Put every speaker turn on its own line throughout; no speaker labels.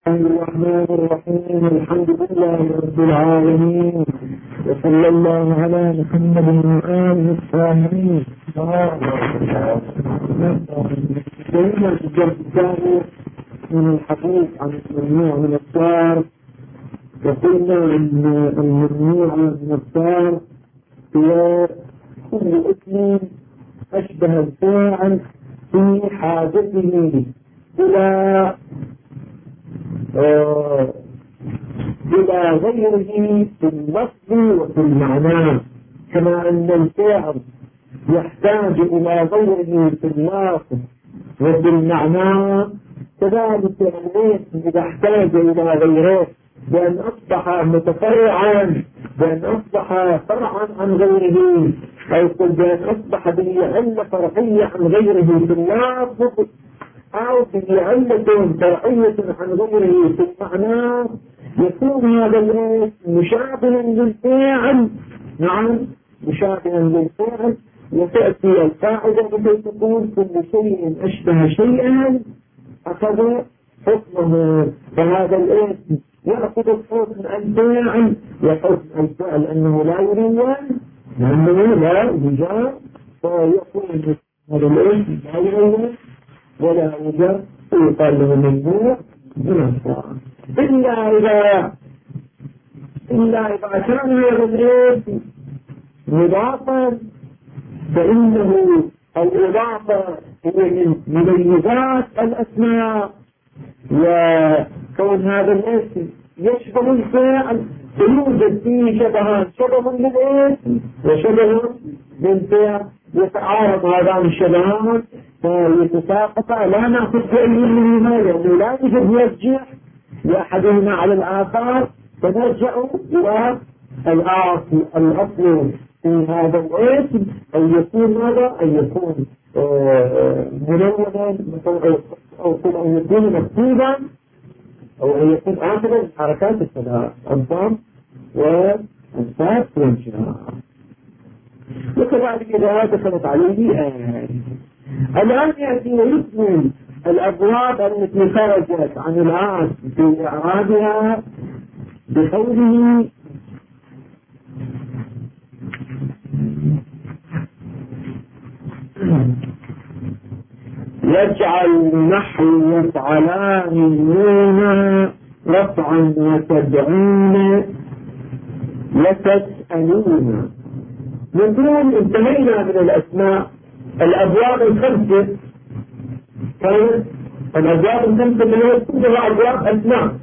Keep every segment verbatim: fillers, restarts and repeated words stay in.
الرحمن الرحيم. الحمد لله رب العالمين، وصلى الله على محمد وآله الطاهرين. بين الجزء الثاني من الحديث عن الممنوع من الدار، وقلنا ان الممنوع من الدار هو كل اسم اشبه الفاعل في حاجته الى آه إلى غيره في اللفظ وفي المعنى، كما أن الفعل يحتاج إلى غيره في اللفظ وفي المعنى، كذلك الاسم إذا احتاج إلى غيره بأن أصبح متفرعا، بأن أصبح فرعا عن غيره، أو بأن أصبح بعلة فرعية عن غيره في اللفظ، أو بعلة فرعية عن غيره في المعنى، يكون هذا الاسم مشابها للفاعل. نعم، مشابها للفاعل، وتأتي القاعدة التي تقول كل شيء أشبه شيئا أخذ حكمه، فهذا الاسم يأخذ حكم الفاعل وحكم الفعل أنه لا يروى، لأنه لا يجاب، فيكون هذا الاسم لا يروى ولا يجاب، ويقال له ممنوع من الفاعل، إلا إذا إلا إذا كان هذا الاسم مضافا، فإنه الإضافة هي من مميزات الأسماء، وكون هذا الاسم يشبه الفاعل يوجد فيه شبهان، شبه للاسم وشبه للفاعل، يتعارض هذان الشبهان فيتساقطا، لا نأخذ بأي منهما، لأنه لا يوجد يرجح لأحدهما على الآخر، فنرجع إلى الأصل الأصل في هذا الاسم، أن يكون ماذا؟ أن يكون منونا، أو أن يكون مكتوبا، أو أن يكون آخر حركات الثلاث الضم والصاد والجاء، وكذلك إذا دخلت عليه آية. الآن يأتي ويثمن الأبواب التي خرجت عن العاص في إعرابها بقوله يجعل نحو يفعلان النون رفعا وتدعون وتسألون. نقول انتهينا من الأسماء. الأبواب الخمسة كانت الأبواب الخمسة اللي هي كلها أبواب أسماء.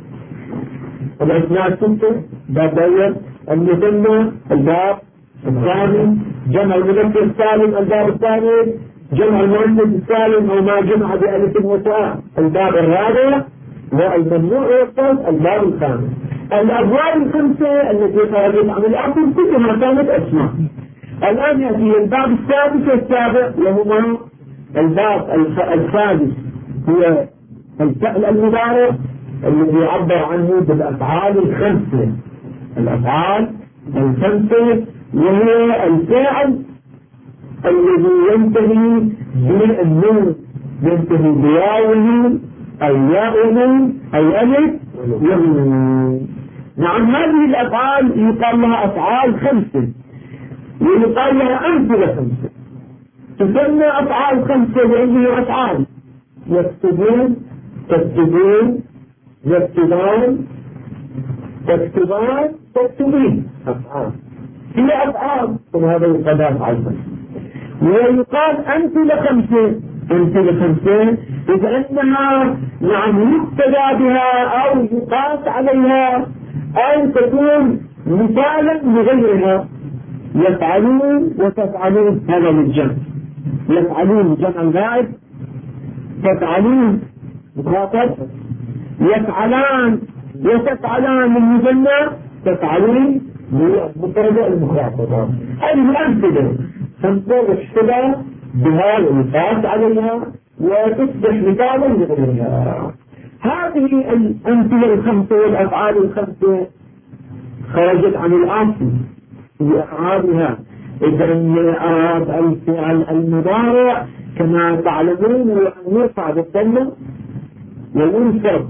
الأسماء الستة: باب أول المثنى، الباب الثاني جمع المذكر السالم، الباب الثاني جمع المؤنث السالم أو ما جمع بألف وتاء، الباب الرابع، والممنوع والصرف الباب الخامس. الأبواب الخمسة التي خرجت عن الأصل كلها كانت أسماء. الآن يأتي الباب السادس والسابع، وهما الباب السادس هو الفعل المضارع الذي يعبر عنه بالأفعال الخمسة، الأفعال الخمسة، وهو الفعل الذي ينتهي بالنون، ينتهي بواو أو ياء أو ألف يمين. نعم، هذه الأفعال يقال لها أفعال خمسة، ويقال لها أمثلة خمسة. تسمى أفعال خمسة لأنها أفعال: يكتبون، تكتبون، يكتبان، تكتبان، تكتبين، أفعال هي أفعال، وهذا يقال أفعال. ويقال أمثلة خمسة، أمثلة خمسة إذا أنها نعم يقتدى بها أو يقاس عليها أو تكون مثالا لغيرها. يفعلون وتفعلون، هذا للجمع. يفعلون جمع الغائب، تفعلون مخاطب، يفعلان وتفعلان المثنى، تفعلون مفرد المخاطبة. هذه الأمثلة خمسة يشتبه بها ويقاس عليها وتصبح مثالا لغيرها. هذه الأمثلة الخمسة والأفعال الخمسة خرجت عن الأصل في إعرابها. إذن إعراب الفعل المضارع كما تعلمون هو أن يرفع بالضمة وينصب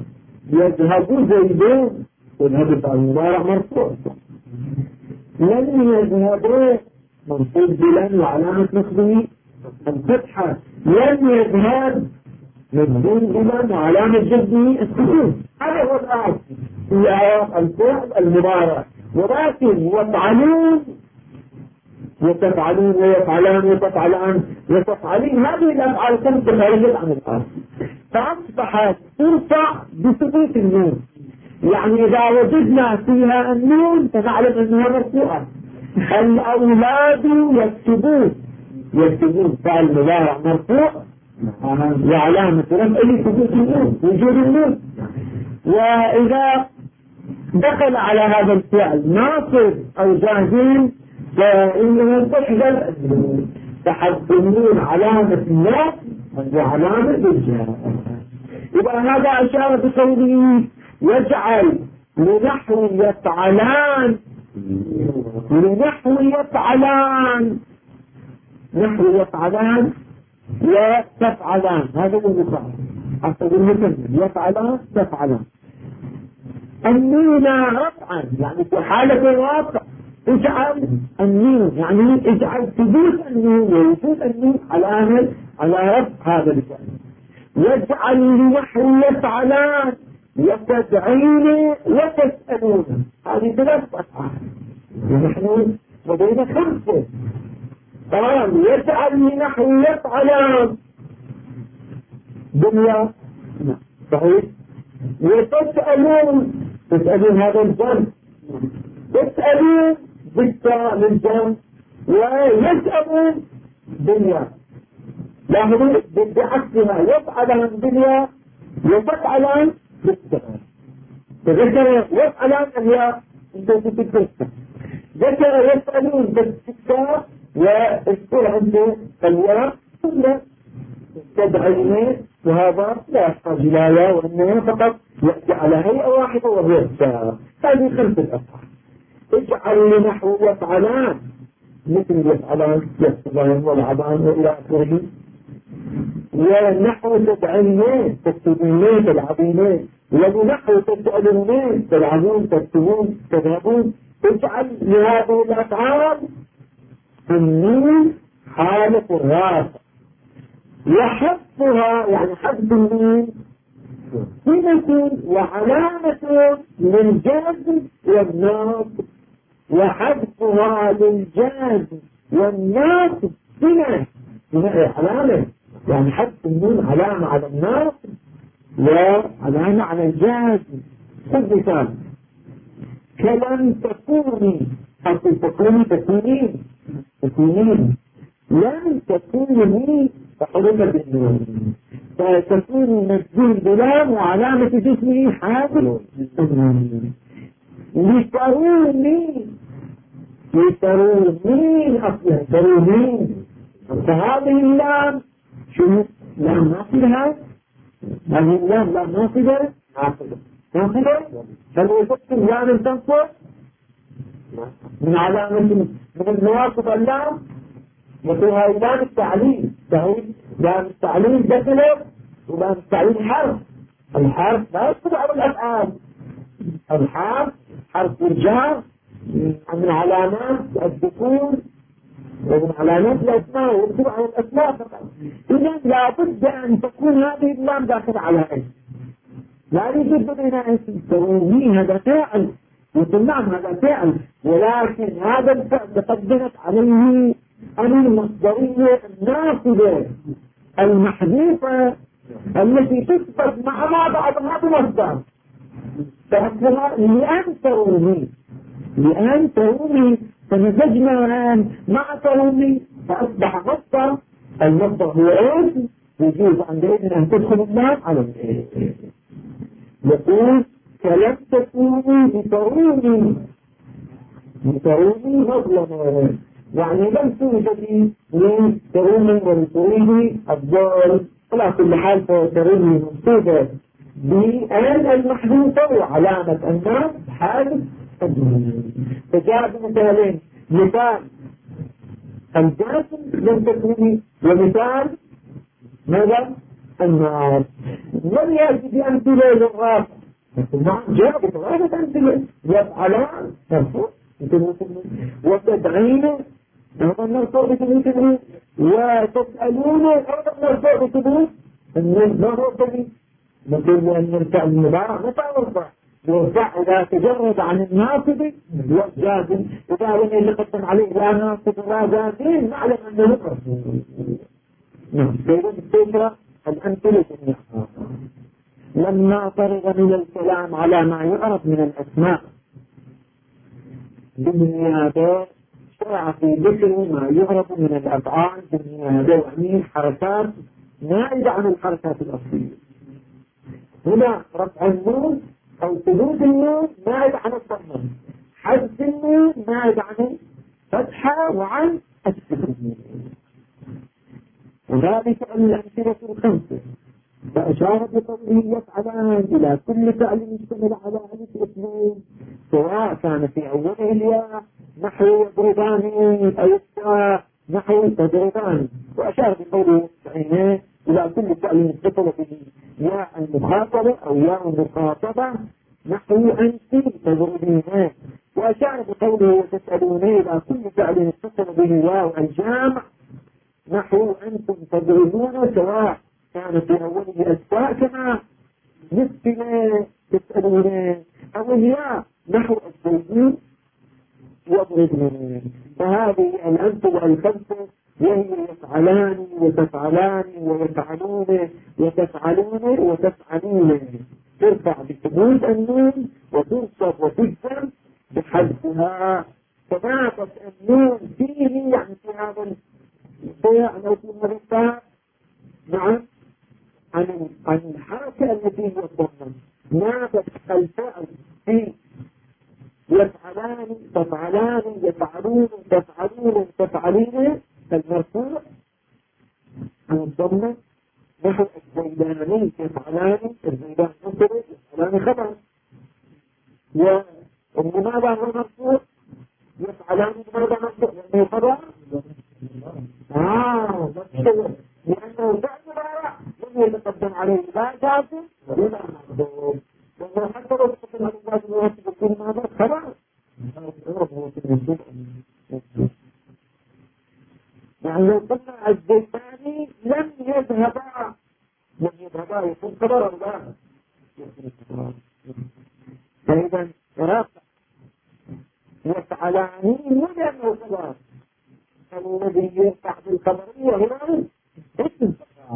يذهب زيدون يذهب المضارع مرفوع. لن يذهب منصوب بلن وعلامة نصبه الفتحة. لن يذهب مجزوم بلن وعلامة جزمه السكون. هذا هو الآن في الفعل المضارع. ولكن يفعلون وتفعلون ويفعلان وتفعلان وتفعلين هذه الأفعال خمسة خارجة عن الأصل، فأصبحت ترفع بثبوت النون. يعني إذا وجدنا فيها النون فنعلم أنها مرفوعة. الأولاد يكتبون يكتبون فعل مضارع مرفوع وعلامة رفعه ثبوت النون وجود النون. وإذا دخل على هذا الفعل ناصب أو جازم فإنه تحذر تحذف النون علامة الناس وعلامة الجهة. إذا هذا أشار بقوله يجعل لنحو يفعلان لنحو يفعلان نحو يفعلان وتفعلان. هذا هو المقام أصدق المثل يفعلان تفعلان. النون رفعا يعني في حالة الرفع اجعل النون يعني اجعل ثبوت النون ووجود النون علامة على رفع هذا الفعل. يجعل لنحو يفعلان يستدعين وتسألون. هذه ثلاث أفعال ونحن لدينا خمسة. تمام. يجعل لنحو يفعلان دنيا صحيح. وتسألون تسألون هذا الجنب تسألون بالتاء للجنب ويسألون دنيا. لاحظوا بعكسها يفعلان دنيا وتفعلان بالتاء. تذكر يفعلان هي بالتاء ذكر يسألون بالتاء واذكر عنده الياء ثم تدعينه وهذا لا يحتاج إلى يا وإنه فقط يأتي على هيئة واحدة وهي التاء. هذه خمسة أفعال. اجعل لنحو يفعلان مثل يفعلان يفعلان والعبان وإلى آخره. ونحو تدعينه تكتبينه تلعبينه ولنحو تسألونه تلعبون تكتبون تذهبون. اجعل لهذه الأفعال النون حالة الرافع وحذفها يعني حذف النون صفة وعلامة للجازم والناصب وحذفها للجازم والناصب صفة علامة يعني حذف النون علامة على الناصب وعلامة على الجازم. خذ مثال كلم تكوني حتى تكوني تكونين تكونين لن تكوني فحرمة النون فتكون مجزوم بلام وعلامة جسمه حاضر لتروني لتروني أصلا تروني. فهذه اللام شو لام ناصبها هذه اللام لام ناصبة ناصبة فالوصف اللام تنصب من علامة من النواصب اللام وفيها لام التعليل صحيح. لام التعليل دخلت ولام التعليل حرف. الحرف لا يدخل على الأفعال. الحرف حرف الجار من علامات الدخول ومن علامات الأسماء ويدخل على الأسماء فقط. إذن لابد أن تكون هذه اللام داخل على اسم. لا يوجد بينها اسم تروني هذا فعل وتنعم هذا فعل ولكن هذا الفعل تقدمت عليه المصدرية الناصبة المحذوفة التي تثبت مع بعضها بمصدر فأصلها لأن تروني لأن تروني فنزجنا الآن مع تروني فأصبح مصدر. المصدر هو اسم يجوز عندئذ أن تدخل اللام على الاسم. يقول فلم تكوني بتروني بتروني مظلمة يعني لم توجدي لتروني ولتريني الضال. على كل حال فتروني منصوبة بأن المحذوفة وعلامة الناس حال فجاء بمثالين مثال الجاسم لم تكوني ومثال ماذا النار. لم يأتي بأمثلة للرافع نعم جاء بثلاثة أمثلة. يفعلان مرفوع وتدعين أيضا مرفوع بثبوت وتسألون أيضا مرفوع بثبوت النون. ما هو الدليل؟ نقول أن الفعل المضارع متى يرفع؟ يرفع إذا تجرد عن الناصب والجازم. إذا لم يتقدم عليه لا ناصب ولا جازم نعلم أنه مرفوع. نعم. فإذا الفكرة الأمثلة جميعها لما فرغ من الكلام على ما يعرف من الأسماء بالنيابة شرع في ذكر ما يعرف من الأفعال بالنيابة، يعني حركات نائبة عن الحركات الأصلية. هنا رفع النون أو ثبوت النون نائب عن الضمة، حذف النون نائب عن الفتحة وعن السكون. وذلك الأمثلة الخمسة. فأشار بقوله يفعلان إلى كل فعل يشتمل على ألف اثنين سواء كان في أوله الياء نحو يضربان أو التاء نحو تضربان. وأشار بقوله عينيه إلى كل فعل يتصل به ياء المخاطبة أو ياء المخاطبة نحو أنت تضربين. وأشار بقوله وتسألون إلى كل فعل يتصل به ياء الجامع نحو أنتم تضربون سواء كان في أوله الأسفاء كما نسبنا تسألون أو هي نحو الزيدين يضربون. فهذه الأمثلة الخمسة وهي يفعلان وتفعلان ويفعلون وتفعلون وتفعلون ترفع بثبوت النون وتنصب وتجزم بحذفها. فناقص النون فيه يعني في هذا الشيء أو في هذا الباب نعم عن عن الحركة التي هي الضمة. ناقص الفعل في يفعلان تفعلان يفعلون تفعلون تفعلين المرفوع عن الضمة نحو الزيداني يفعلان الزيدان مصدر يفعلان خبر. ولماذا هو مرفوع؟ يفعلان لماذا مرفوع؟ لأنه خبر؟ آه لأنه فعل مضارع لم يتقدم عليه لا جازم ولا مقدور. لأنه حتى لو تقدم عليه جازم ولا تقدم ماذا خبر؟ يعني لو قلنا الزيتاني لم يذهبا لم يذهبا يكون خبر أو لا؟ فإذا رفع يفعلاني ولم خبر. الذي يرفع بالخبرية هنا اسم.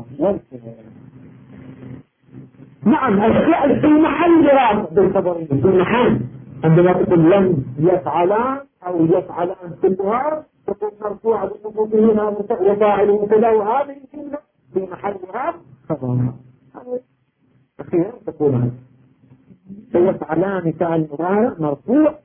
نعم الفعل في محل رافع بالخبرية في محل. عندما تقول لم يفعلان أو يفعلان كلها تكون مرفوعة بالمفردين وفاعل كذا وهذه الجملة في محل رافع خبرها. أخيرا تقول هذا فيفعلان فعل مضارع مرفوع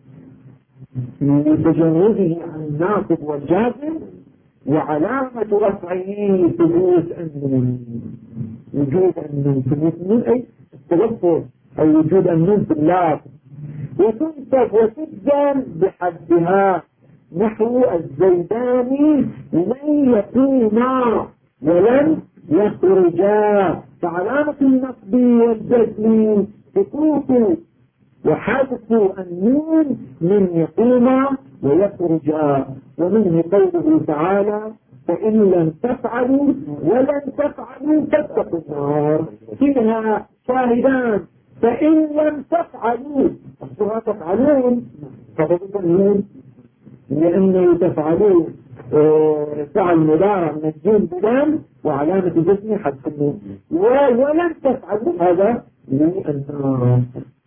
لتجرده عن الناصب والجازم وعلامة رفعه ثبوت النون. وجود النون ثبوت النون أي التوفر أو وجود النون في اللفظ. وتنسب وتجزم بحدها نحو الزيداني لن يكونا ولن يخرجا. فعلامة النصب والجزم سكوت وحذف النون من يقوم ويخرج. ومنه قوله تعالى فإن لم تفعلوا ولن تفعلوا فاتقوا النار. فيها شاهدان فإن لم تفعلوا أصلها تفعلون فبدأ لأنه تفعلوا فعل مضارع مجزوم بلام وعلامة جزمه حذف النون ولن تفعلوا هذا للنار.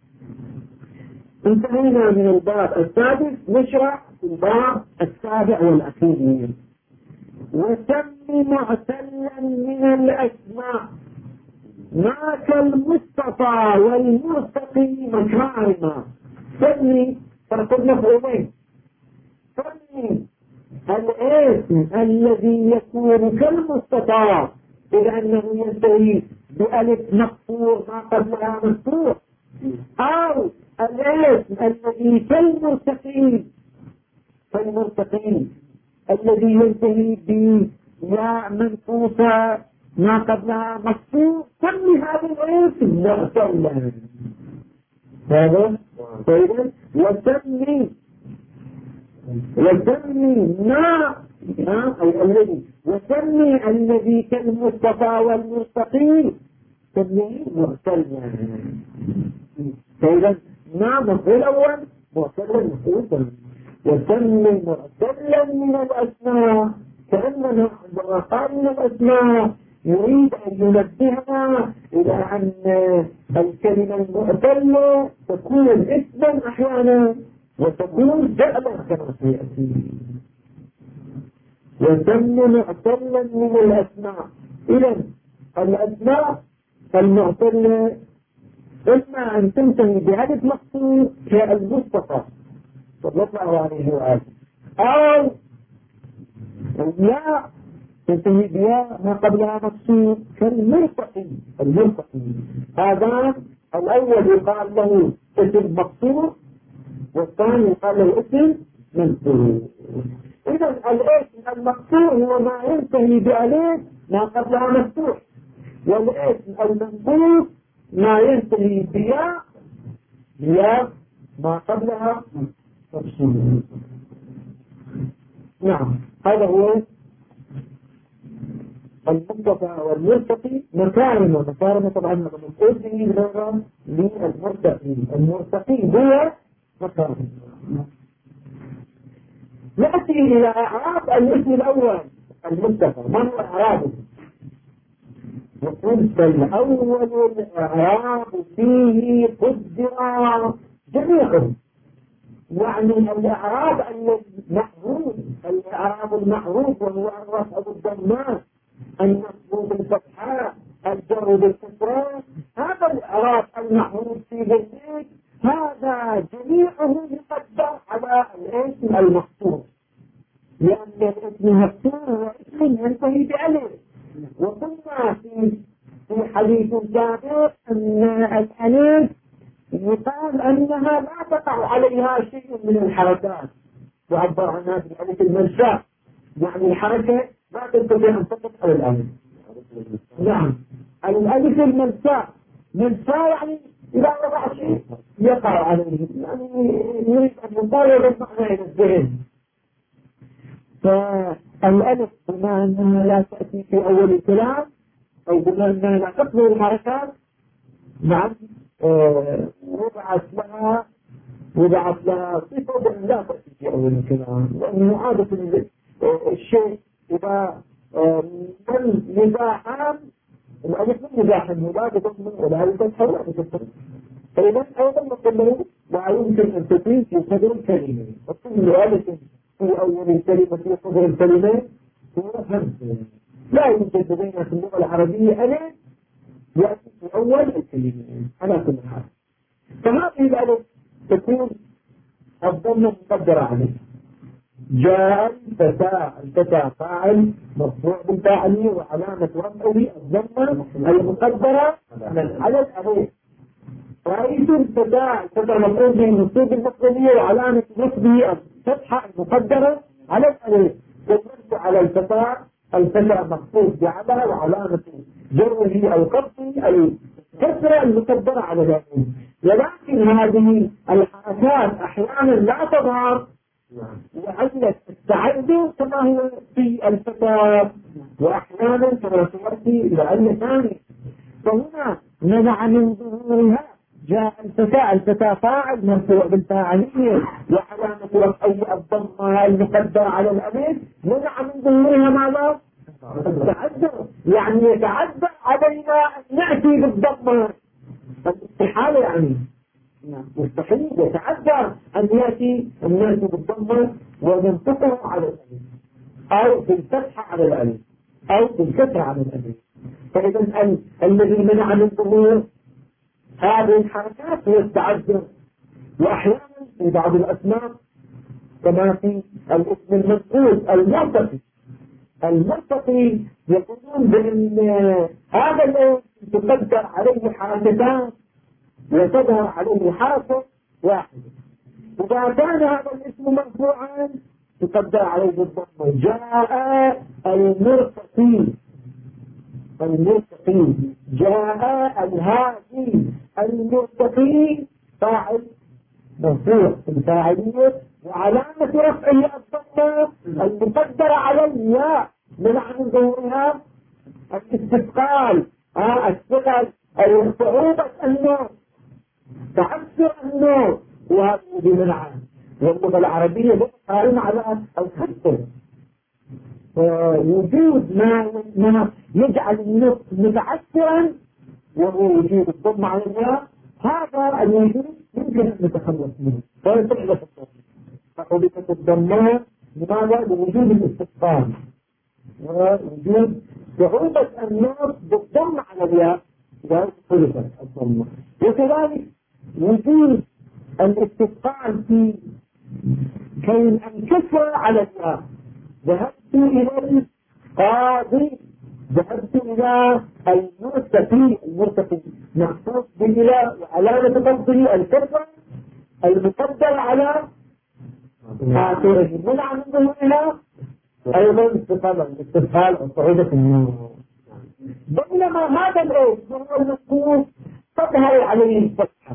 انتهينا من الباب السادس. نشرع في الباب السابع والأخير. وسم معتلا من الأسماء ما كالمصطفى والمرتقي مكارما. سمي فقد مفعولين. سمي الاسم الذي يكون كالمصطفى إذا أنه ينتهي بألف مقصور ما قبلها مفتوح أو الاسم الذي كالمرتقي كالمرتقي الذي ينتهي بياء منقوصة ما قبلها مفتوح. سمي هذا الاسم معتلا هذا طيب. وسمي وسمي ما أي الذي وسمي الذي كالمصطفى والمستقيم سميه معتلا. فإذا ما مفعول أول معتلا مفعول ثاني. وسمي معتلا من الأسماء كأننا عندما قال من الأسماء يريد أن ينبهنا إلى أن الكلمة المعتلة تكون اسما أحيانا وتكون فعلا كما سيأتي. وسم معتلا من الأسماء. إذا الأسماء المعتلة إما أن تنتهي بألف مقصود كالمصطفى صلى الله عليه وآله، أو لا تنتهي بها ما قبلها مقصود كالمرتقي. المرتقي هذا الأول يقال له اسم مقصود والثاني يقال له اسم منصوب. إذا الاسم المقصود هو ما ينتهي بألف ما قبلها مفتوح، والاسم المنصوب ما ينتهي بياء ياء ما قبلها مفصول. نعم، هذا هو المصطفى والمرتقي. مكارم ومكارم طبعا نقول به لغة للمرتقي. المرتقي هو مكارم. نأتي إلى أعراب الاسم الأول المصطفى. ما هو أعرابه؟ يقول فالأول الإعراب فيه قدر جميعهم، يعني الإعراب المعروف، الإعراب المعروف وهو الرفع بالضمات، النصب بالفتحات، الجر بالكسرات، هذا الإعراب المعروف في ذلك هذا جميعه يقدر على الاسم المخصوص، لأن الاسم المخصوص هو اسم ينتهي بألف. وقلنا في في حديث سابق أن الألف يقال أنها لا تقع عليها شيء من الحركات، يعبر عنها بالألف المنشاء، يعني الحركة لا تستطيع أن تقع على الألف. نعم، الألف المنشاء منشاء يعني إذا وضع شيء يقع عليه، يعني يريد أن يطالب المعنى إلى الذهن. فالألف بما أنها لا تأتي في أول الكلام أو بما أنها لا تقبل الحركات، نعم وضعت لها وضعت لها صفة بأن لا تأتي في أول الكلام، لأنه عادة الشيء إذا من مزاحا الألف من مزاحا ولا تضمن ولا يفتح ولا تفتح، فإذا أيضا نقول لا يمكن أن تكون في صدر الكلمة. وكل ألف في أول الكلمة في صدر الكلمة هو همس، لا يوجد لدينا في اللغة العربية ألف يأتي في أول الكلمة على كل حال. فهذه الألف تكون الضمة مقدرة عليه. جاء الفتاة، الفتاة فاعل مرفوع بالفاعل وعلامة رفعه الضمة المقدرة على الألف. رأيت الفتاة، الفتاة مفعول به منصوب بالمفعولية وعلامة نصبه الفتحة المقدرة على الألف. والنصب على الفتاة، الفتاة مقصود بعدها وعلامة جره أو خفضه الكسرة المقدرة على الألف. ولكن هذه الحركات أحيانا لا تظهر لعلة التعدد كما هو في الفتاة، وأحيانا كما سيأتي لعلة ثانية. فهنا منع من ظهورها. جاء الفتاة، الفتاة فاعل مرفوع بالفاعلية وعلامة رفعه الضمة المقدرة على الألف، منع من ظهورها ماذا؟ التعدد، يعني يتعدى علينا أن نأتي بالضمة الاستحالة، يعني مستحيل يتعدى أن يأتي أن يأتي بالضمة وننطقه على الألف أو بالفتحة على الألف أو بالكسرة على الألف. فإذا الذي منع من ظهور هذه الحركات هي التعدد. وأحيانا في بعض الأسماء كما في الاسم المنقوص المرتقي، المرتقي يقولون بأن هذا الاسم تقدر عليه حركتان وتظهر عليه حركة واحدة. إذا كان هذا الاسم مرفوعا تقدر عليه الضمة. جاء المرتقي، المرتقي جاء الهادي المرتقي فاعل مرفوع الفاعلية، وعلامة رفعه الضمة المقدرة على الياء منع من ظهورها الاستثقال، اه الثقل، أي صعوبة النوم، تعسر النوم، وهذا بمنعه. واللغة العربية لغة قائمة على الخطة، وجود ما ما يجعل النطق متعسرا وهو وجود الضم على الياء، هذا الوجود يمكن أن نتخلص منه. فيصعب فحدثت الضمات لماذا؟ لوجود الاستثقال ووجود صعوبة النطق بالضم على الياء، ذلك حدثت الضمة. وكذلك وجود الاستثقال في كون الكسر على الياء. ذهبت إلى القاضي، ذهبت إلى المرتقي، المرتقي مخصوص بإلى وعلامة قصده الكسر المقدر على آخره، منع من ظهورها أيضا استثقال الاستثقال أو صعوبة النور. بينما هذا الإيش هو المذكور تظهر عليه الفتحة.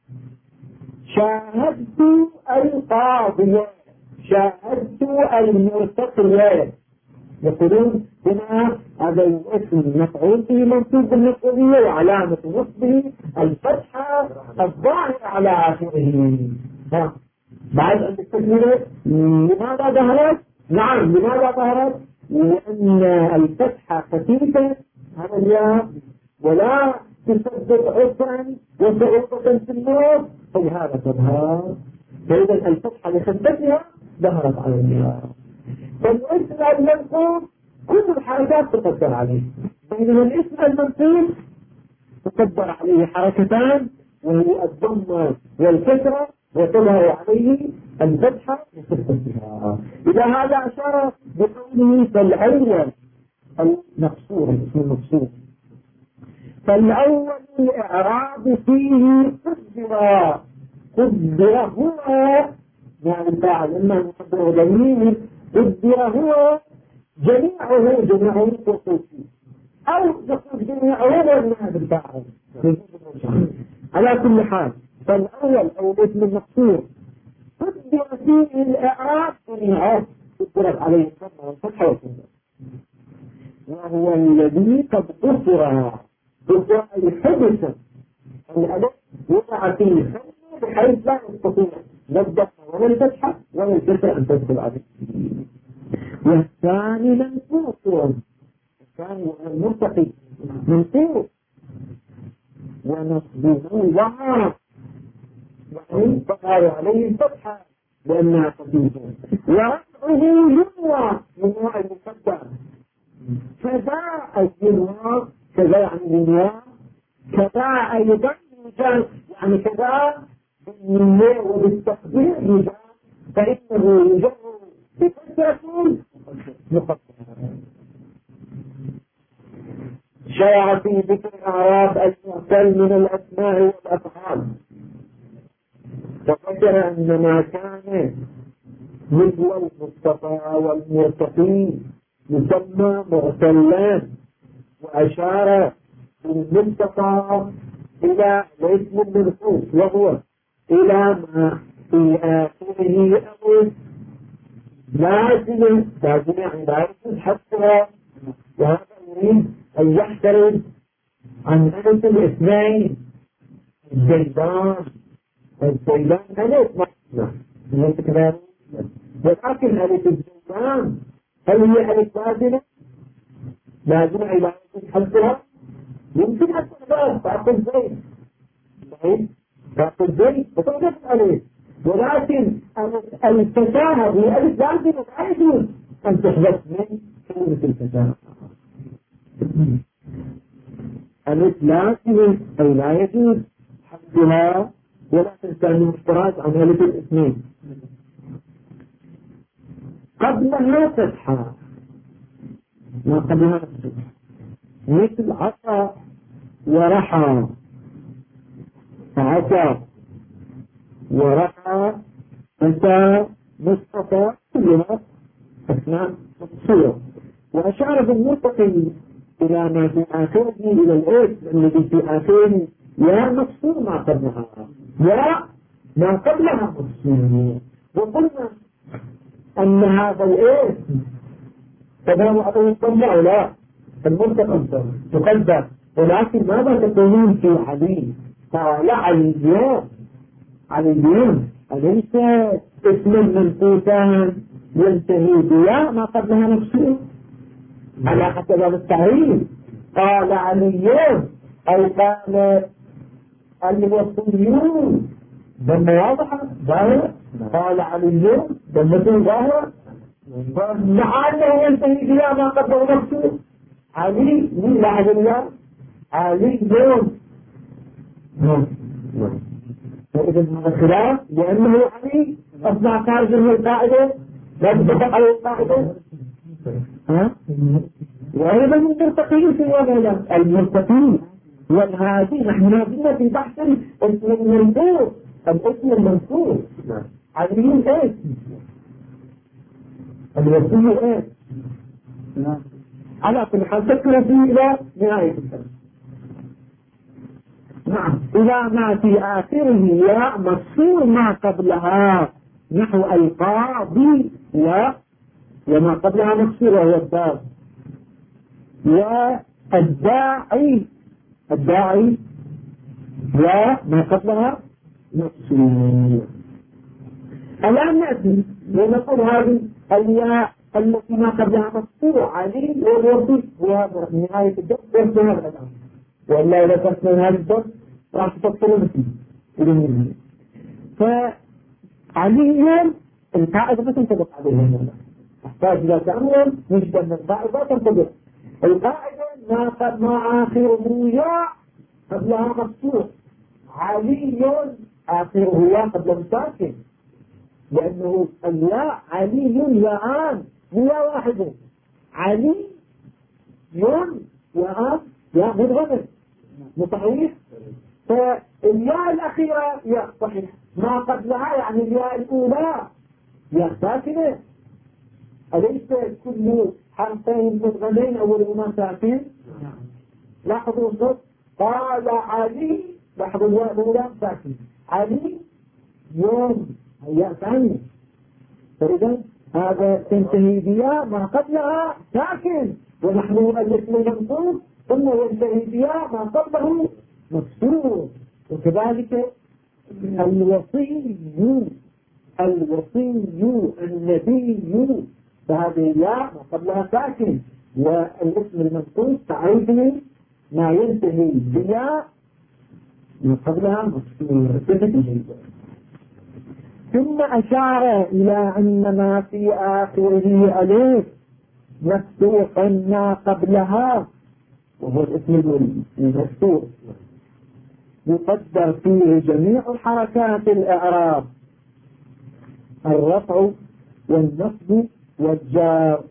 شاهدت القاضية، شاهدت المرتقية، يقولون هنا هذا الاسم مفعول به منصوب بالمفعولية وعلامة نصبه الفتحة الظاهرة على آخره. ها بعد أن تستكمل لماذا ظهرت؟ نعم لماذا ظهرت؟ لأن الفتحة خفيفة على الياء ولا تسبب عسرا وصعوبة في النطق، فلهذا تظهر. فإذا الفتحة لخفتها ظهرت على الياء. فالاسم المنصوب كل الحركات تقدر عليه، بينما الاسم المنصوب تقدر عليه حركتان وهي الضمة والكسرة، وتظهر عليه الفتحة لخفتها. إذا هذا أشار بقوله فالأول المقصور، الاسم المقصور. فالأول الإعراب فيه قدر، قدر هو يعني الفاعل إما مقدر ضمير، قدر هو جميعه جميعه خصوصي، أو يقول جميعه وإنها بالفاعل. على كل حال فالأول أو الاسم المقصور قدر فيه الإعراب جميعه، قدرت عليه الفتحة والفتحة والفتحة، وهو الذي قد قصر قصر الحدث الألف وقع فيه بحيث لا يستطيع لا الضمة ولا الفتحة ولا الكسرة أن تدخل عليه. والثاني منصوص، الثاني المرتقي منصوص ونصبه ظهر، يعني ظهر عليه الفتحة لأنها خفيفة، ورفعه ينوى من نوع المقدر، كذا الجنوى كذا يعني ينوى، كذا أيضا يجان يعني كذا بالنية وبالتقدير يجان، فإنه يجان بكثرة مقدرة. شرع في ذكر الأعراب المعتل من الأسماء والأفعال، فذكر أن ما كان مثل المصطفى والمرتقي يسمى معتلان، وأشار بالمصطفى إلى الاسم المنصوص وهو إلى ما في آخره أمر لازم لازم عبارة حتى، وهذا يريد أن يحترز عن ألف الاثنين. الزيدان الزيدان ألف معنى ليس كذلك، ولكن ألف الزيدان هل هي ألف لازمة؟ لازم عبارة حتى يمكن أن تقول تعقل زيد تعقل زيد وتوجد ألف، ولكن الفتاة هي ألف لازمة لا يجوز أن تحدث من كلمة الفتاة. ألف لازمة أي لا يجوز حذفها، ولكن كان مفترض عن ألف الاثنين قبلها فتحة ما قبلها فتحة، مثل عصا ورحى، عصا ورحى أنت مصطفى كلها أثناء الصورة. وأشار بالمرتقي إلى ما في آخره إلى الاسم الذي في آخره يا مقصور ما قبلها، يا ما قبلها مفصول. وقلنا أن هذا الاسم تبعه أطلع لا المرتقب تقدر، ولكن ماذا تقولون في علي؟ قال علي علي أليس اسم منقوصا ينتهي بيا ما قبلها مفصول على حسب التعريف؟ قال علي أو قال الوصيون ضمة واضحة ظاهرة، قال علي ضمة ظاهرة، لعله ينتهي بها ما قبله مكتوب علي من بعد الله علي يوم. فإذا هذا خلاف لأنه علي أصبح خارج من القاعدة لا تطبق على القاعدة. ها؟ وأيضا المرتقين في وضع المرتقين والهادي. نحن نازلنا في بحث اسم المنصور، الاسم المنصور عليين ايش؟ الوصية ايش؟ على كل حال تذكر فيه الى نهاية الكلام. نعم إلى ما في آخره يا مفصول ما قبلها نحو القاضي و وما قبلها مفصول وهو الدار والداعي الداعي وما قبلها مفصول. الآن نأتي ونقول هذه الياء التي ما قبلها مفصول عليه والوصي وهذا نهاية الدرس وانتهى الآن، وإلا إذا كنت من هذا الدرس راح تفصلوا فيه. فعليهم القاعدة ما تنطبق عليهم، تحتاج إلى تأمل نجد أن القاعدة تنطبق. القاعدة ما قد ما آخره ياء قبلها مفتوح، علي آخره ياء قبل ساكن، لأنه الياء علي ياءان ياء واحدة، علي يون ياءان ياء مدغمة مصحيح. فالياء الأخيرة ياء صحيح، ما قبلها يعني الياء الأولى ياء ساكنة. أليس كل حرفين مدغمين أولهما ساكن؟ لاحظوا الصوت قال علي، لاحظوا الياء الأولى ساكن، علي يوم ياء ثانية. فإذا هذا تنتهي بياء ما قبلها ساكن، ونحن الاسم المنصوب ثم ينتهي بياء ما قبله مكسور. وكذلك الوصي الوصي النبي فهذه ياء ما قبلها ساكن، والاسم المنصوب تعريفه ما ينتهي بياء ما قبلها مكسور. ثم أشار إلى أن ما في آخره أليف مفتوحا ما قبلها وهو الاسم المفتوح يقدر فيه جميع حركات الإعراب، الرفع والنصب والجار،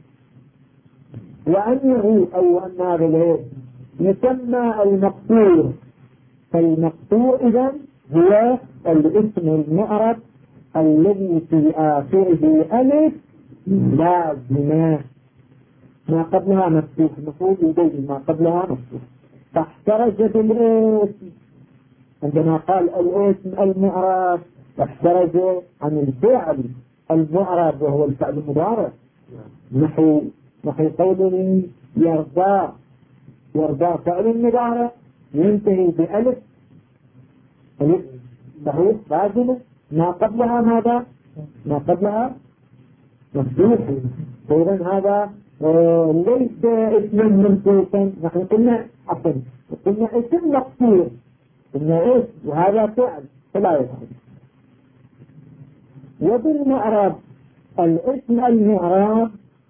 وأنه أو أن هذا الاسم يسمى المقصور. فالمقصور إذن هو الاسم المعرب الذي في آخره ألف لازمة ما قبلها مفتوح، مفعول يدين ما قبلها مفتوح. فاحترز بالاسم عندما قال الاسم المعرب، احترز عن الفعل المعرب وهو الفعل المضارع، نحو نحو قوله يرضى، يرضى فعل مضارع ينتهي بألف، ألف صحيح لازمة ما قبلها ماذا؟ ما قبلها مفتوح. فإذا هذا آه ليس اسما منصوصا، نحن قلنا عفوا قلنا اسم مقصور، قلنا اسم وهذا فعل فلا يفعل. وبالمعرب الاسم المعرب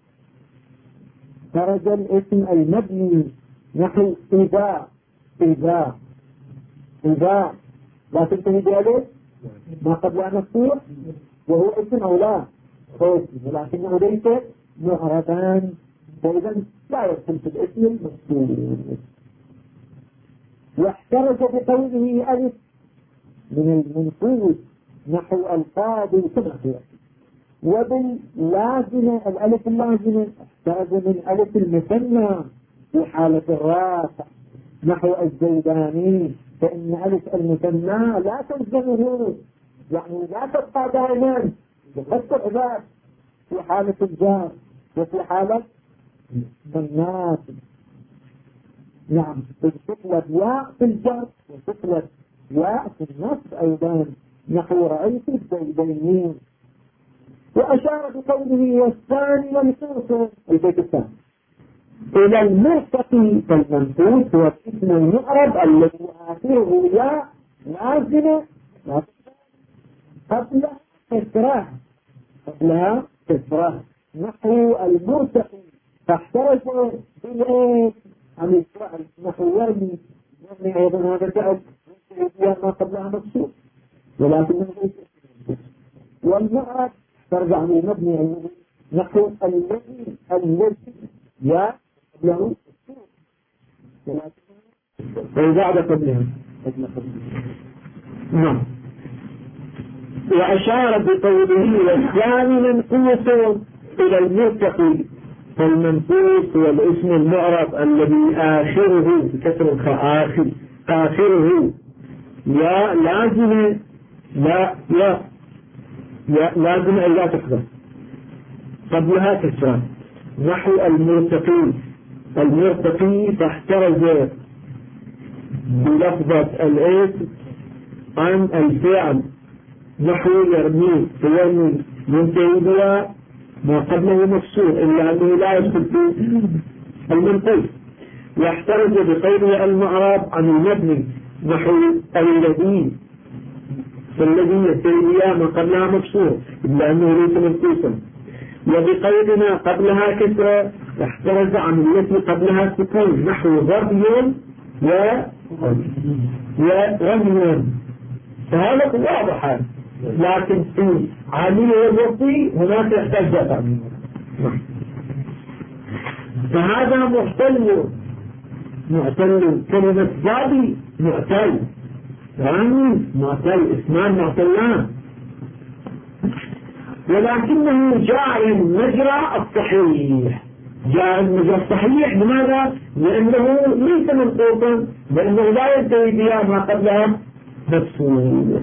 درج الاسم المبني نحو إذا إذا إذا لا تنتهي بألف ما قبلها مفتوح وهو اسم أو لا خوف، ولكنه ليس معربا، فإذا لا يدخل في الاسم المفتوح. واحترز بقوله ألف من المنقوص نحو القاضي صدق. وباللازمة الألف اللازمة احترز من ألف المثنى في حالة الرافع نحو الزيداني فإن ألف المثنى لا تلزمه، يعني لا تبقى دائما بخط العباد في حالة الجار وفي حالة الناس. نعم تطلب ياء في الجر وتطلب ياء في النصب أيضا، نحو رأيت الزيدين. وأشار بقوله والثاني منصوص البيت الثاني إلى المرتقي، فالمنصوص هو اسم المعرب الذي آخره ياء لازمة قبلها كسرة قبلها كسرة، نحو المرتقي فاحترز بالإيه عن الفعل، نحو يرمي يرمي أيضا هذا الفعل ما قبلها مكسور ولكنه والمعرب ترجع من مبني نحو الذي الذي يا له وبعد قبلها. نعم. وأشار بقوله والثاني منقوص إلى المرتقي، فالمنقوص هو الاسم المعرب الذي آخره بكسر الخاء آخره يا لازم لا يا يا لازم أن لا تحذف قبلها كسرة، نحو المرتقي المرتقي فاحترز بلفظة الاسم عن الفعل، نحو يرمي يرمي ينتهي بها ما قبله مكسور إلا أنه لا يدخل في المنقوص. يحترز بقوله المعرب عن المبني، نحو الذي فالذي ينتهي بها ما قبلها مكسور إلا أنه ليس منقوصا. وبقولنا قبلها كسرة احترز عن التي قبلها سكون، نحو ضرب ورمي. فهذا واضح، لكن في عامل والوصي هناك يحتاج تعميم. فهذا محتل معتل كلمة ضابي معتل رمي معتل اسمان معتلان، ولكنه جاء المجرى الصحيح. جاء المجرى الصحيح لماذا؟ لأنه ليس منقوطا، لأنه لا ينتهي بها ما قبلها مكسور.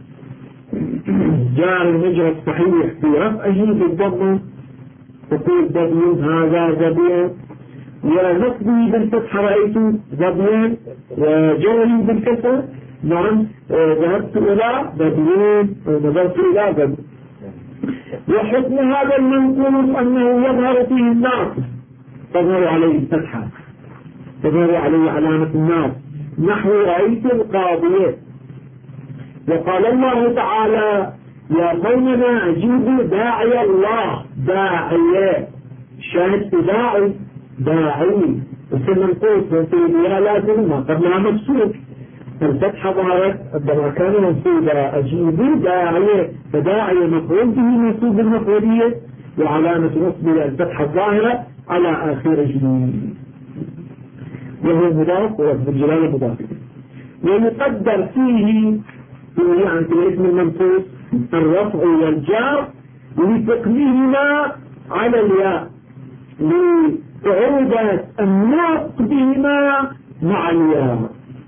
جاء المجرى الصحيح في رفعه بالضم، تقول ضبي هذا ضبي، ونصبي بالفتح رأيت ضبيا، وجري بالكسر نعم ذهبت إلى ضبيين ونظرت إلى ضبي. وحكم هذا المنقول أنه يظهر فيه الناس، تظهر عليه الفتحة، تظهر عليه علامة الناس، نحو رأيت القاضية. وقال الله تعالى يا قومنا أجيبوا داعي الله، داعي شاهد داعي داعي اسم منقوص وانتهي لازم ما قبلها مكسور، الفتحة ظهرت عندما كان منصوبا أجيبوا داعي، فداعي مفعول به منصوب المفعولية، وعلامة نصبه الفتحة الظاهرة على آخره، وهو مضاف ولفظ الجلالة مضاف. ويقدر فيه يعني في الاسم المنصوص الرفع والجار لتقليلهما على الياء لعودة النطق بهما مع الياء،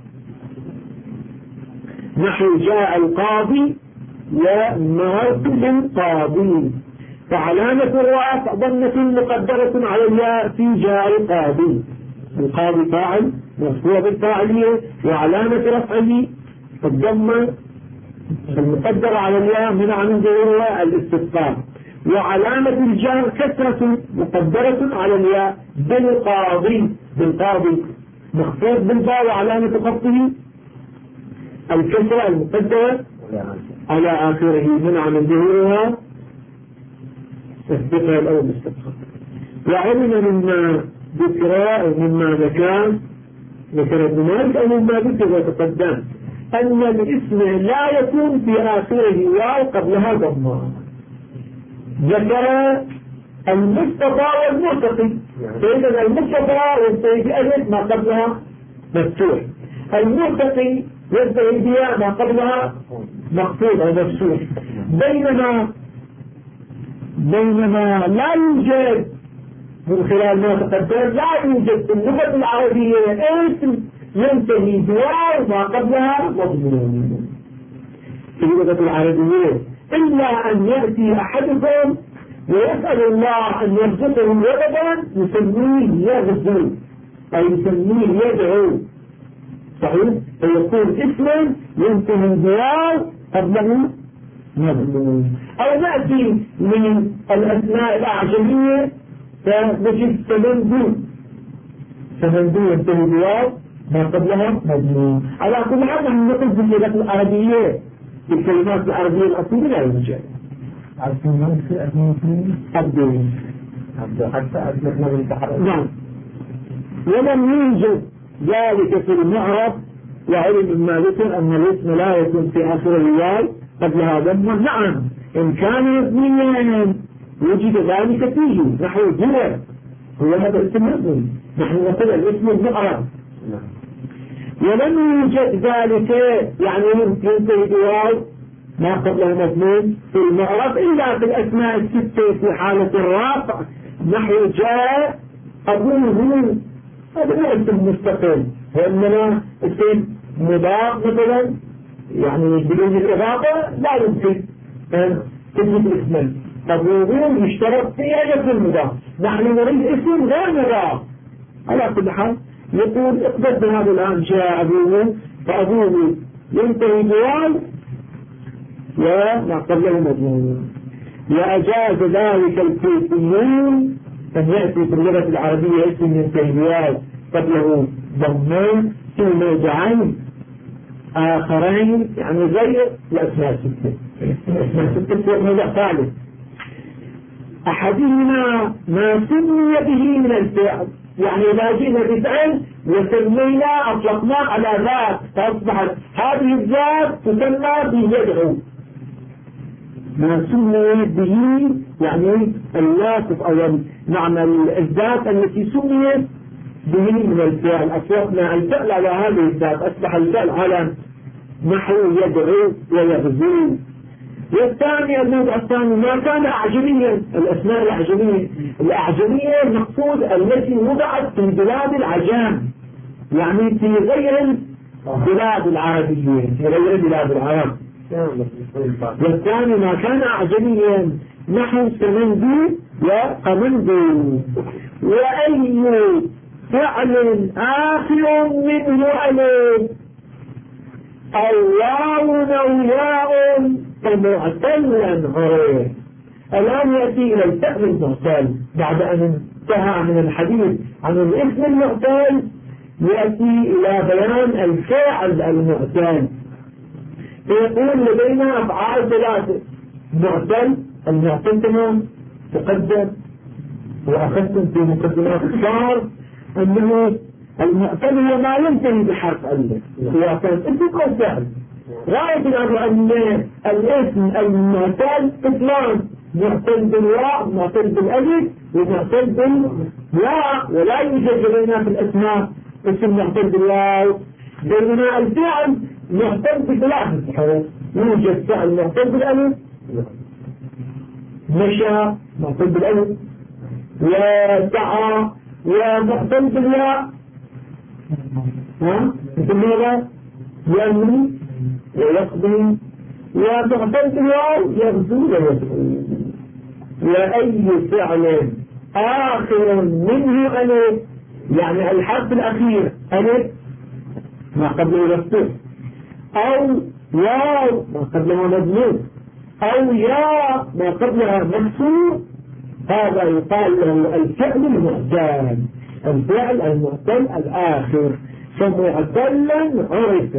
نحو جاء القاضي ومررت بالقاضي، فعلامة الرفع ضمة مقدرة على الياء في جاء القاضي، القاضي فاعل مرفوع بالفاعلية، وعلامة رفعه الضمة المقدرة على الياء منع من ظهورها الاستثقال، وعلامة الجار كسرة مقدرة على الياء بالقاضي، بالقاضي مخفوض بالباء، وعلامة خفضه الكسرة المقدرة على آخره منع من ظهورها استثقال أو الاستثقال. وعلم مما ذكر مما ذكر ذكر ابن مالك أو مما ذكر وتقدم أن الاسم لا يكون في آخره واو قبلها ضمة. ذكر المصطفى والمرتقي، فإذا المصطفى ينتهي بألف ما قبلها مفتوح، المرتقي ينتهي بها ما قبلها مخفوض أو مفتوح، بينما بينما لا يوجد من خلال ما تقدم لا يوجد في اللغة العربية اسم ينتهي بواو ما قبلها مضمون في اللغة العربية، إلا أن يأتي أحدكم ويسأل الله أن يرزقه ولدا يسميه يغزو أو يسميه يدعو، صحيح؟ فيكون اسم ينتهي بواو قبله مضمون. أو نأتي من الأسماء الأعجمية فنجد سمندو، سمندو ينتهي بواو ما قبلها مضمون. على كل حال نحن نقول باللغة العربية الكلمات العربية الأصيلة لا يوجد.
عارفين من في أبنين
أبدين
عبد حتى أبننا بالبحر.
نعم. ولم يوجد ذلك في المعرب، وعلم مما ذكر أن الاسم لا يكون في آخر الواو قبلها ضمة. نعم إن كان مبنيا وجد ذلك فيه، نحو هو هو هذا الاسم مبني، نحن نقول الاسم المعرب. ولم يوجد ذلك يعني ينتهي بواو ما قبله مضمون في المعرب إلا في الأسماء الستة في حالة الرفع، نحو جاء أبوه، هذا هو اسم مستقل، وإنما اسم مضاف مثلا يعني بدون الإضافة لا يمكن أن تجد اسما. أبوه يشترط في أجل المضاف، نحن نريد اسم غير مضاف. على كل حال يقول اقبل بهذا الآن جاء أبوه، فأبوه ينتهي بواو وما قبله مضمون. وأجاز ذلك الكوفيون أن يأتي في اللغة العربية اسم ينتهي بواو قبله ضمين في موضعين آخرين، يعني زي الأسماء الستة. الأسماء الستة في موضع ثالث، أحدهما ما سمي به من الفعل، يعني إذا جئنا بفعل وسمينا أطلقنا على ذات فأصبحت هذه الذات تسمى بيدعو. ما سمي به يعني الواصف أو معنى الذات التي سميت به من الفعل، أطلقنا الفعل على هذه الذات أصبح الفعل على نحو يدعو ويغزو. والثاني الموضوع الثاني ما كان أعجميا، الأسماء الأعجمية الأعجمية المقصود التي وضعت في بلاد العجام، يعني في غير البلاد العربية، في غير بلاد العرب. والثاني ما كان أعجميا نحو سمندو وقمندو. وأي فعل آخر منه ألف أو واو أو ياء فمعتلا غير. الآن يأتي إلى الفعل المعتل بعد أن انتهى من الحديث عن الاسم المعتل، يأتي إلى بيان الفعل المعتل. فيقول لدينا أفعال ثلاثة: معتل، المعتل تمام تقدم وأخذتم في مقدمات الشعر أنه المعتل هو ما ينتهي بحرف ألف، سواء كان اسم أو فعل. غاية الأمر أن الاسم المعتل اسمان: معتل بالواء، معتل بالألف، ومعتل بالواء، ولا يوجد لدينا في الأسماء اسم معتل بالواو. بينما الفعل معتل بثلاثة، يوجد فعل معتل بالألف، مشى معتل بالألف، وسعى ومعتل بالياء، ها مثل ماذا؟ يأمن ويقضي، ومعتل بالواو يغزو ويدعو. وأي فعل آخر منه ألف، يعني الحرف الأخير ألف ما قبله مفتوح، أو واو ما قبلها مضموم، أو ياء ما قبلها مكسور، هذا يقال له الفعل المعتل. الفعل المعتل الآخر فمعتلا عرف.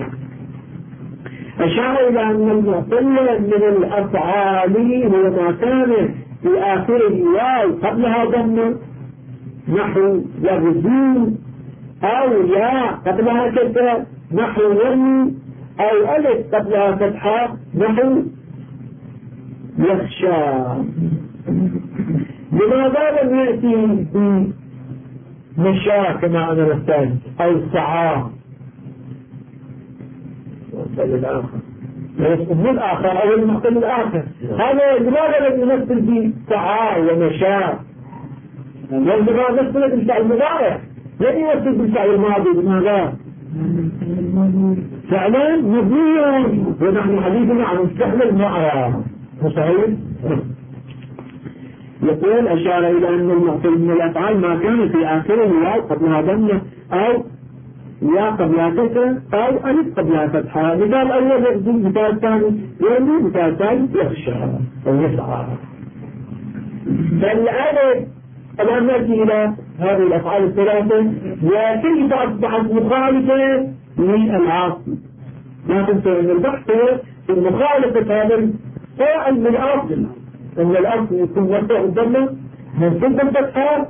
أشار إلى أن المعتل من الأفعال هو ما كان في آخره واو قبلها ضمه نحو يغزو، أو ياء قبلها كسرة نحو يرمي، أو ألف قبلها فتحة نحو يخشى. لماذا لم يأتي بمشى كما أنا مثال أو سعى؟ الآخر من الآخر أو المعتل الآخر، هذا لماذا لم يمثل به سعى ومشى؟ لماذا مثل الفعل المضارع؟ لن يوصل بالفعل الماضي بماذا؟ فعلا مبني، ونحن حديثنا عن الفعل المعرب صحيح؟ يقول أشار إلى أن المعطل من الأفعال ما كان في آخره واو قبلها ضمة أو يا قبلها كسرة أو ألف قبلها فتحة. مثال أول يخزي، مثال ثاني يرمي، مثال ثالث يخشى أو يسعى. فالآن الآن نأتي إلى هذه الأفعال الثلاثة وكيف أصبحت مخالفة للعاصم. ما تنسوا أن البحث في المخالفة هذا الفاعل من الأصل، أن الأصل يكون مرفوع بالضمة منصوب بالفتحة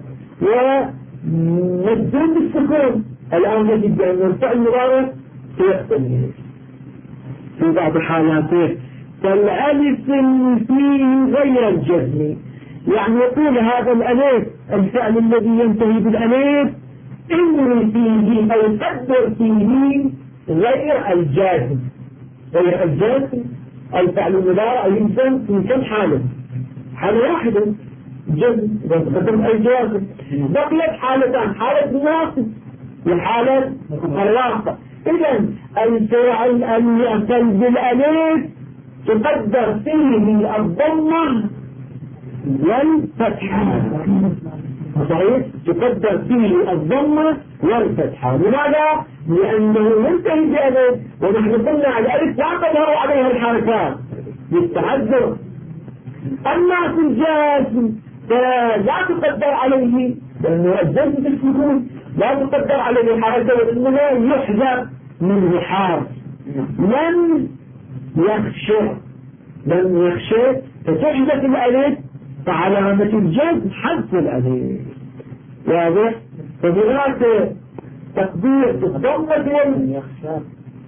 ومسدود بالسكون. الآن نجد بأن الفعل المضارع سيختلف في بعض حالاته. فالألف فيه غير الجزم، يعني يقول هذا الألف الفعل الذي ينتهي بالألف إن فيه أو قدر فيه غير الجازم. غير الجازم الفعل المضارع يلزم في كم حالة؟ حالة واحدة جزم وقدم الجازم. بقيت حالتان، حالة ناقص وحالة الواقع. إذا الفعل أن يأتي بالألف تقدر فيه الضمة والفتحة صحيح؟ تقدر فيه الضمة والفتحة. لماذا؟ لأنه ينتهي بألف، ونحن قلنا الألف لا تظهر عليها الحركات للتعذر. أما في الجازم فلا تقدر عليه، لأنه الجزم بالسكون لا تقدر عليه الحركة، وإنما يحذر من الحرف. لن يخشى لن يخشى فتحذف الألف، فعلامة الجزم حذف الألف. واضح؟ فهناك تقدير الضمة لن يخشى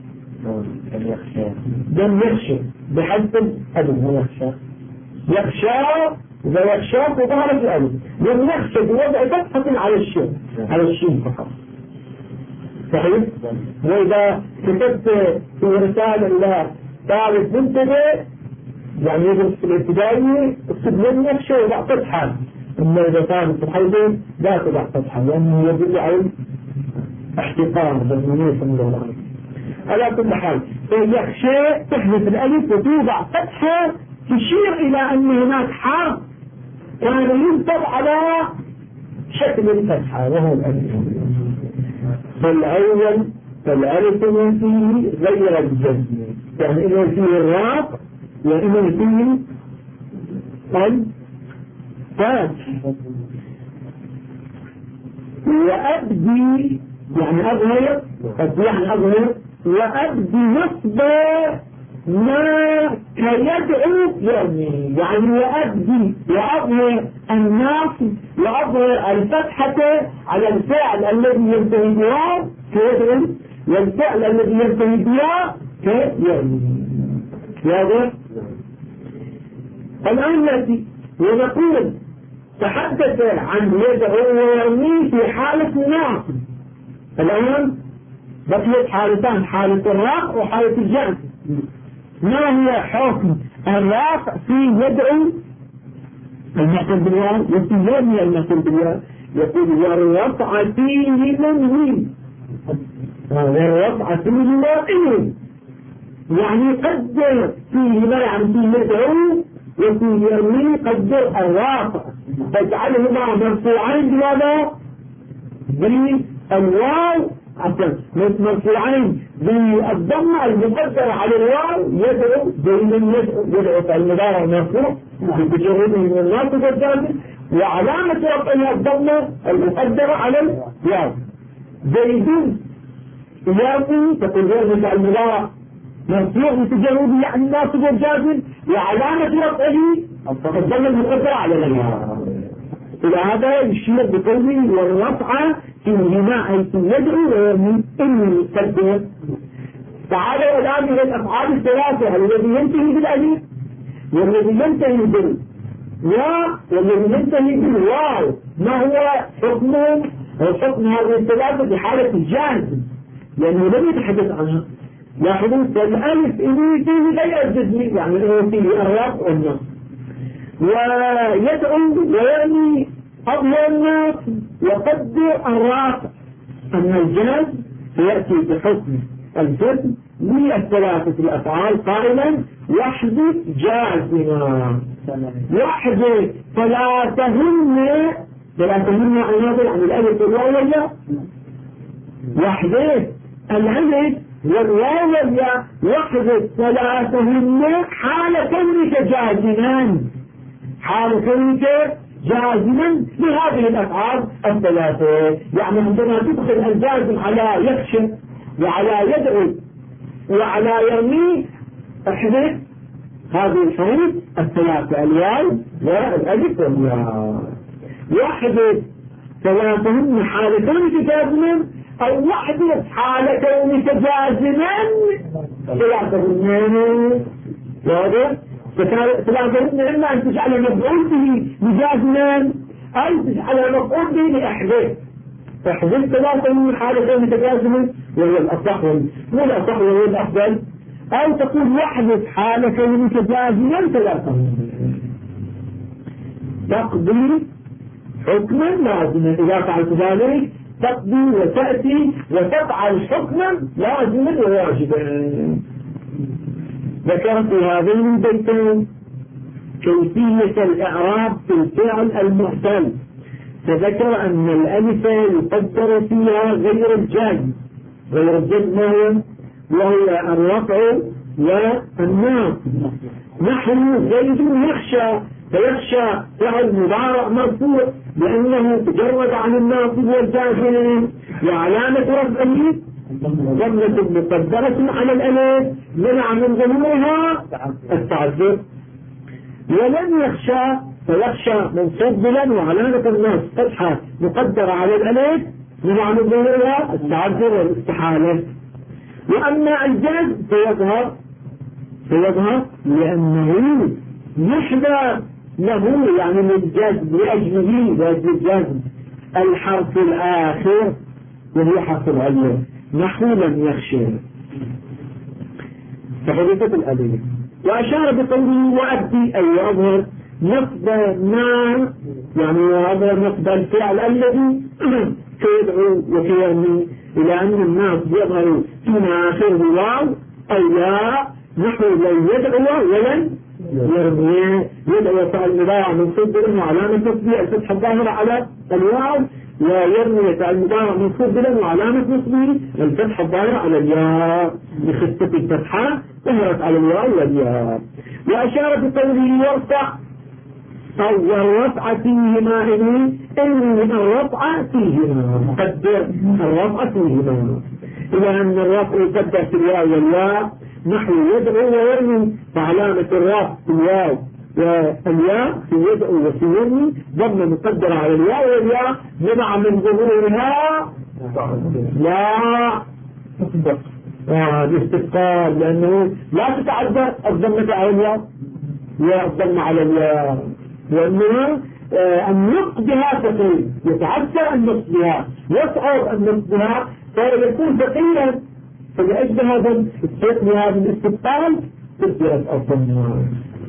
لن يخشى بحذف الألف. يخشى يخشى إذا يخشى فظهرت الألف، لن يخشى بوضع فتحة على الشين على الشين فقط. صحيح؟ وإذا كتبت في رسالة الله طالب منتبه يعني يدرس في الابتدائي اكتب لن يخشى وضع فتحة، إما إذا كان في الحيض لا تضع فتحة لأنه يدل على احتقار بالمنية من الله. على كل حال يخشى تحذف الألف وتوضع فتحة تشير إلى أن هناك حرف كان ينطق على شكل الفتحة وهو الألف. فالأول فالألف فيه غير الجزم، يعني إنه فيه الراء وإنه فيه الفتح. وأبدي يعني أظهر يعني أظهر وأبدي نصب ما كيدعو يعني يعني وأبدي وأظهر الناصب وأظهر الفتحة على الفعل الذي ينتهي بها كيدعو، والفعل الذي ينتهي بها كيرمي. واضح؟ الآن نأتي ونقول تحدث عن يدعو ويرمي في حالة الناصب. الآن بقيت حالتان، حالة الرفع وحالة الجر. ما هو حكم الرفع في يدعو المعتل بالواو وفي يرمي المعتل بالواو؟ يقول والرفع فيه منهي، والرفع فيه منهي يعني قدر فيه ما يعني فيه يدعو وفي يرمي قدر الرفع، فاجعلهما مرفوعين بماذا؟ بالواو عشان مرفوعين بالضمة المقدرة على الواو يدعو دائما يدعو فالمضارع مرفوع بتجرده من الناس والجازم، وعلامة رفعها الضمة المقدرة على الواو. زيدون يامي تقول غير المضارع مرفوع بتجرده يعني الناس والجازم، وعلامة رفعه الضمة المقدرة على الواو. إلى هذا يشير بقوله والرفع فيهما حيث يدعو ويرمي إني تكبير. تعالوا الآن إلى الأفعال الثلاثة الذي ينتهي بالألف والذي ينتهي بالواو والذي ينتهي بالواو. ما هو حكمهم؟ حكم هذه الثلاثة في حالة الجازم لأنه لم يتحدث عنها. لاحظوا فالألف إنه فيه غير الجزم يعني إنه فيه الرفع والنصب، ويدعو ويرمي أظهر الناس وقدر الرافع أن الجازم يأتي بحكم الجزم للثلاثة الأفعال قائلا يحدث جازما، يحدث ثلاثهن ثلاثهن عناصر عن الألف والواو والياء، يحدث الألف والواو والياء يحدث ثلاثهن حال كونك جازما، حال كونك جازما لهذه الأفعال الثلاثة. يعني عندما تدخل الجازم على يكشف وعلى يدعو وعلى يرمي احدث هذه الحروف الثلاثة الواو والألف والياء، يحدث ثلاثهن حال كونك جازما أو يحدث حال كونك جازما ثلاثهن. واضح؟ ثلاثهن إما أن تجعل مفعول به لجازما أو تجعل مفعول به لأحدث. احدث ثلاثهن حال كونك جازما وهو الأصح مو الأصح وهو الأفضل، أو تقول يحدث حال كونك جازما ثلاثهن. تقضي حكما لازما، إذا فعلت ذلك تقضي وتأتي وتفعل حكما لازما وواجبا. ذكرت في هذين البيتين كيفية الإعراب في الفعل المعتل، فذكر أن الألف يقدر فيها غير الجازم، غير الجازم وهي الرفع والنصب. نحن زيد يخشى، فيخشى فعل مضارع مرفوع لأنه تجرد عن الناصب والجازم، وعلامة رفعه ضمة مقدرة على الألف منع من ظهورها التعذر. ولن يخشى فيخشى منصوب بلا وعلامة النصب فتحة مقدرة على الألف منع من ظهورها التعذر والاستحالة. وأما الجزم فيظهر فيظهر لأنه يحدى له يعني للجزم لأجله لأجل الجزم الحرف الآخر وهي حرف العلة، نحو لم يخشى فحدثت الألف. وأشار بقوله وأبدي أي وأظهر نصب ما يعني وأظهر نصب الفعل الذي كيدعو وكيرمي إلى أن الناس يظهر فيما آخره واو أو لا، نحو لن يدعو ولن يرمي. يدعو فعل مضارع منصوب بلا وعلامة نصبه الفتحة الظاهرة على الواو، ويرمي فعل مضارع منصوب بلا وعلامة نصبه الفتحة الظاهرة على الياء لخفة الفتحة ظهرت على الواو والياء. وأشار بقوله يرفع أو الرفع فيهما إني إني الرفع فيهما مقدر الرفع فيهما، إلى أن الرفع يقدر في الواو والياء نحو يدعو ويرمي، فعلامة الرفع في الواو والياء في يدعو وفي يرمي ضمن مقدرة على الواو والياء منع من ظهورها لا الاستثقال، لأنه لا تتعدى الضمة على الواو والضمة على الياء، وأنها النطق بها ثقيل يتعثر النطق بها يصعب النطق بها فيكون ثقيلا، فلأجل هذا الثقل بهذا الاستثقال تثبت الضمة.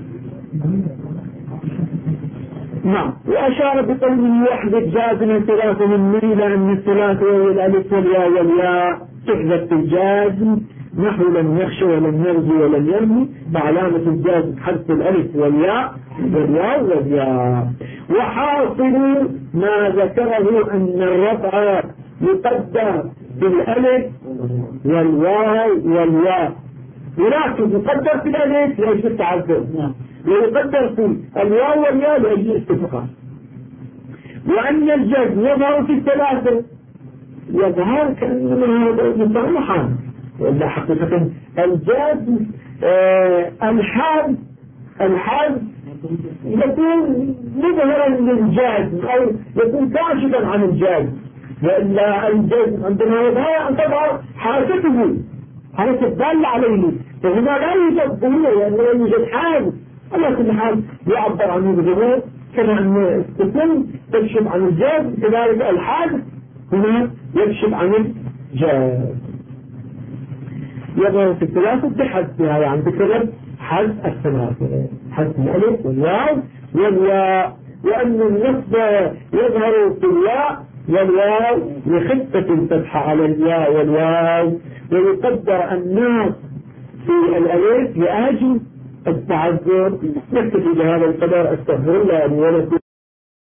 نعم. وأشار بقوله يحدث جازم ثلاثة من إلى أن الثلاثة وهي الألف والياء والياء تحدث الجازم نحو لم يخشى ولم يرجي ولم يرمي، فعلامة الجازم حذف الألف والياء والياء والياء. وحاصل ما ذكره أن الرفع يقدر بالألف والواو والياء، ولكن يقدر في الألف لأجل التعذر ويقدر في الواو والياء لأجل الاستفقار. وأن الجزم يظهر في الثلاثة، يظهر كأنما مصرحا، وإلا حقيقة الجزم آه الحال الحال يكون مظهرا للجزم أو يكون كاشفا عن الجزم، وإلا الجزم عندما يظهر أن تظهر حركته حركة دالة عليه، فهنا لا يوجد ظهور لأنه لا يوجد حال. على كل حال يعبر عن الظهور كما أن السكن تكشف عن الجزم، كذلك الحال هنا يكشف عن الجزم. يظهر في الثلاثة بحذفها، يعني بكلمة حذف الثلاثة، حذف الألف والواو والياء. وأن النصب يظهر في الياء والواو لخفة الفتحة على الياء والواو، ويقدر الناس في الألف لأجل التعذر. نكتفي بهذا القدر. أستغفر الله لي ولكم.